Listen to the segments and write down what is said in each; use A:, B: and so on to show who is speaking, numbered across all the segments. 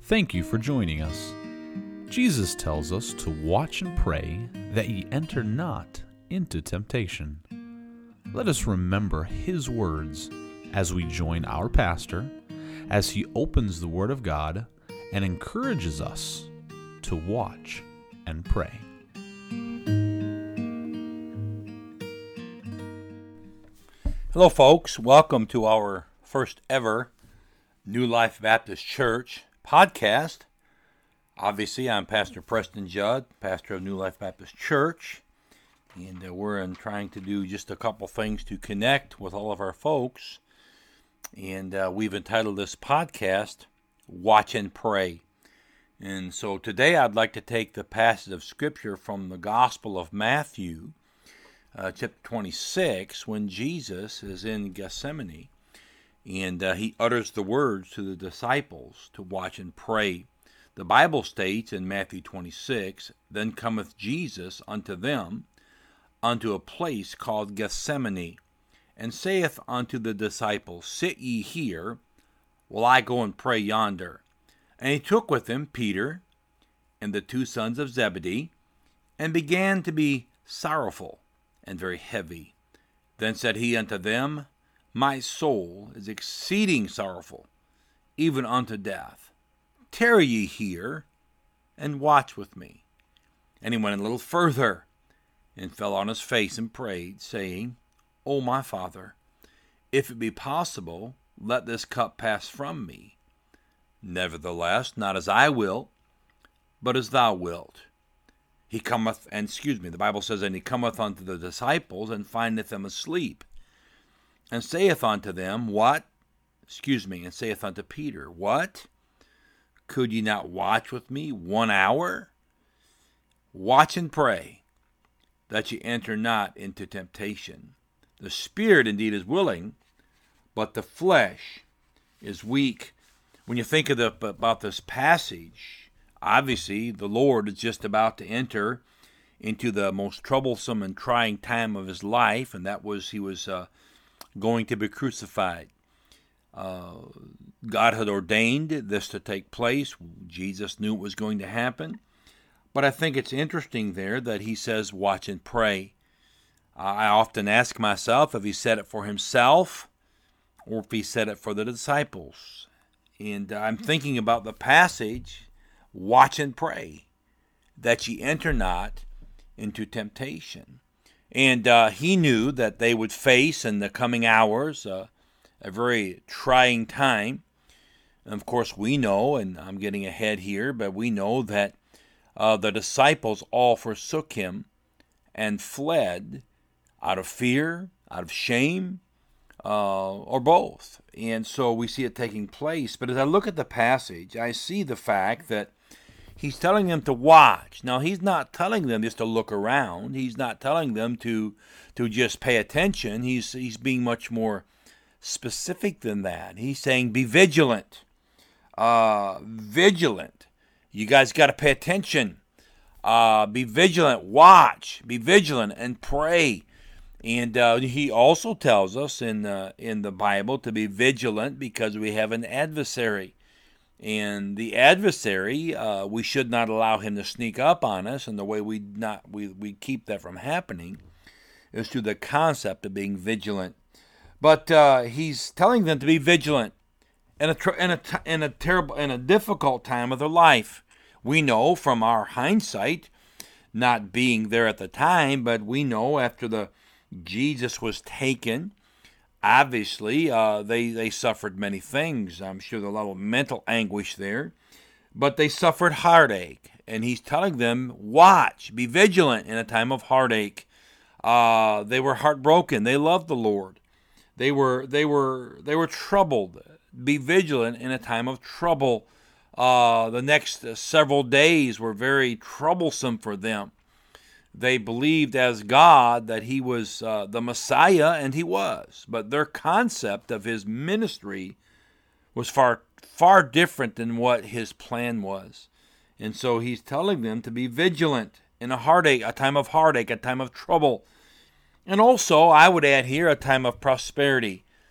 A: Thank you for joining us. Jesus tells us to watch and pray that ye enter not into temptation. Let us remember His words as we join our pastor, as he opens the Word of God and encourages us to watch and pray.
B: Hello, folks. Welcome to our first ever New Life Baptist Church podcast. Obviously, I'm Pastor Preston Judd, pastor of New Life Baptist Church, and we're trying to do just a couple things to connect with all of our folks. And we've entitled this podcast, Watch and Pray. And so today I'd like to take the passage of Scripture from the Gospel of Matthew, chapter 26, when Jesus is in Gethsemane, and he utters the words to the disciples to watch and pray. The Bible states in Matthew 26, Then cometh Jesus unto them, unto a place called Gethsemane, and saith unto the disciples, Sit ye here, while I go and pray yonder. And he took with him Peter and the two sons of Zebedee, and began to be sorrowful and very heavy. Then said he unto them, My soul is exceeding sorrowful, even unto death. Tarry ye here, and watch with me. And he went a little further, and fell on his face and prayed, saying, O my Father, if it be possible, let this cup pass from me. Nevertheless, not as I will, but as thou wilt. He cometh, the Bible says, And he cometh unto the disciples, and findeth them asleep, and saith unto them, and saith unto Peter, What? Could ye not watch with me 1 hour? Watch and pray, that ye enter not into temptation. The spirit indeed is willing, but the flesh is weak. When you think about this passage, obviously the Lord is just about to enter into the most troublesome and trying time of his life, and that was he was going to be crucified. God had ordained this to take place. Jesus knew it was going to happen. But I think it's interesting there that he says, watch and pray. I often ask myself if he said it for himself or if he said it for the disciples. And I'm thinking about the passage, watch and pray, that ye enter not into temptation. And he knew that they would face in the coming hours a very trying time. And of course, we know, and I'm getting ahead here, but we know that the disciples all forsook him and fled out of fear, out of shame, or both. And so we see it taking place. But as I look at the passage, I see the fact that he's telling them to watch. Now, he's not telling them just to look around. He's not telling them to just pay attention. He's being much more specific than that. He's saying, be vigilant. Vigilant. You guys got to pay attention. Be vigilant. Watch. Be vigilant and pray. And he also tells us in the Bible to be vigilant because we have an adversary. And the adversary, we should not allow him to sneak up on us. And the way we keep that from happening is through the concept of being vigilant. But he's telling them to be vigilant in a difficult time of their life. We know from our hindsight, not being there at the time, but we know after Jesus was taken, obviously, they suffered many things. I'm sure there was a lot of mental anguish there, but they suffered heartache. And he's telling them, watch, be vigilant in a time of heartache. They were heartbroken. They loved the Lord. They were troubled. Be vigilant in a time of trouble. The next several days were very troublesome for them. They believed as God that he was the Messiah, and he was. But their concept of his ministry was far, far different than what his plan was. And so he's telling them to be vigilant in a time of heartache, a time of trouble. And also, I would add here, a time of prosperity.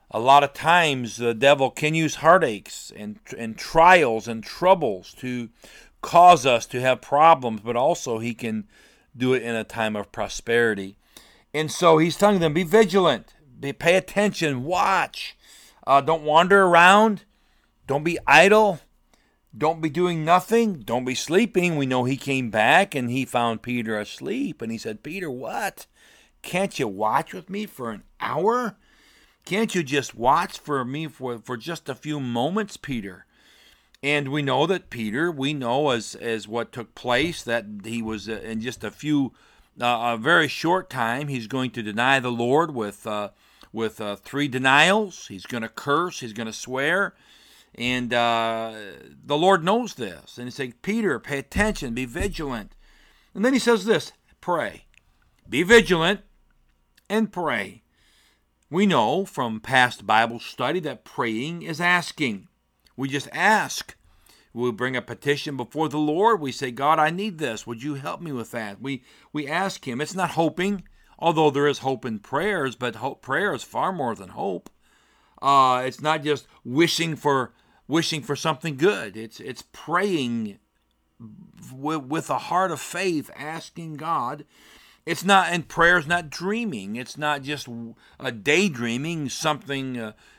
B: A lot of times the devil can use heartaches and trials and troubles to cause us to have problems, but also he can do it in a time of prosperity. And so he's telling them, be vigilant, pay attention, watch. Don't wander around. Don't be idle. Don't be doing nothing. Don't be sleeping. We know he came back and he found Peter asleep. And he said, Peter, what? Can't you watch with me for an hour? Can't you just watch for me for just a few moments, Peter? And we know that Peter, we know as what took place, that he was in just a very short time, he's going to deny the Lord with 3 denials. He's going to curse. He's going to swear. And the Lord knows this. And he says, Peter, pay attention, be vigilant. And then he says this, pray. Be vigilant and pray. We know from past Bible study that praying is asking. We just ask. We bring a petition before the Lord. We say, God, I need this. Would you help me with that? We ask him. It's not hoping, although there is hope in prayers, but prayer is far more than hope. It's not just wishing for something good. It's praying with a heart of faith, asking God. It's not, and prayer is not dreaming. It's not just a daydreaming something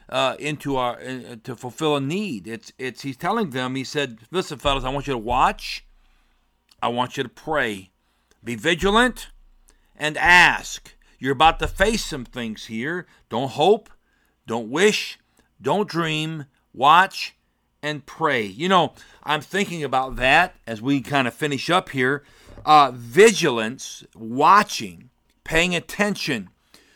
B: to fulfill a need. He's telling them. He said, "Listen, fellas, I want you to watch. I want you to pray. Be vigilant and ask. You're about to face some things here. Don't hope. Don't wish. Don't dream. Watch and pray." You know, I'm thinking about that as we kind of finish up here. Vigilance, watching, paying attention,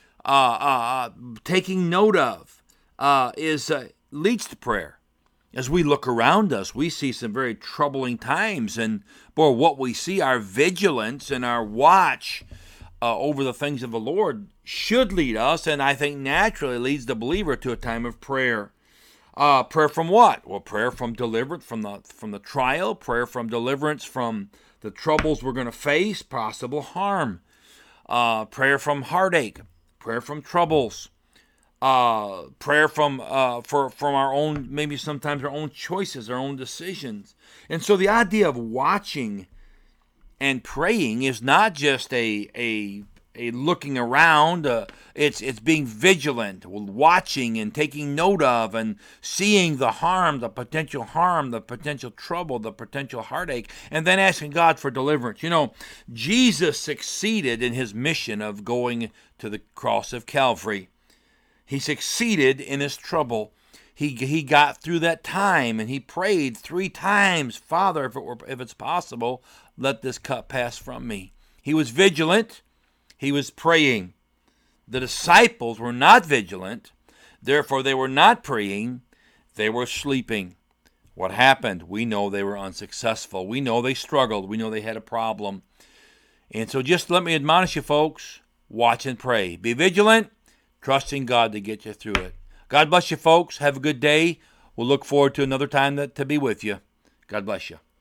B: taking note of, leads to prayer. As we look around us, we see some very troubling times, and boy, what we see, our vigilance and our watch over the things of the Lord should lead us, and I think naturally leads the believer to a time of prayer. Prayer from what? Well, prayer from deliverance from the trial, prayer from deliverance from the troubles we're going to face, possible harm, prayer from heartache, prayer from troubles, prayer from our own, maybe sometimes our own choices, our own decisions. And so the idea of watching and praying is not just a looking around. It's being vigilant, watching and taking note of and seeing the potential trouble, the potential heartache, and then asking God for deliverance. You know, Jesus succeeded in his mission of going to the cross of Calvary. He succeeded in his trouble. He got through that time, and he prayed 3 times, Father, if it's possible, let this cup pass from me. He was vigilant. He was praying. The disciples were not vigilant. Therefore, they were not praying. They were sleeping. What happened? We know they were unsuccessful. We know they struggled. We know they had a problem. And so just let me admonish you, folks. Watch and pray. Be vigilant, trusting God to get you through it. God bless you, folks. Have a good day. We'll look forward to another time to be with you. God bless you.